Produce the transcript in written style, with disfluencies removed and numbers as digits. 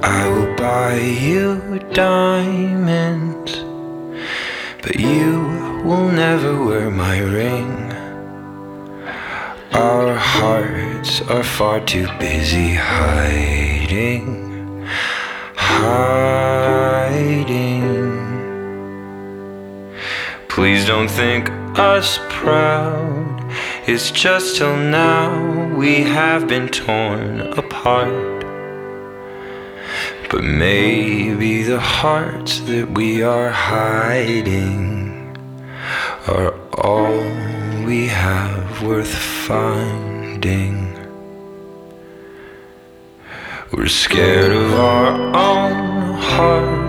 I will buy you diamonds, but you will never wear my ring. Our hearts are far too busy hiding. Please don't think us proud. It's just till now we have been torn apart. But maybe the hearts that we are hiding are all we have worth finding. We're scared of our own hearts.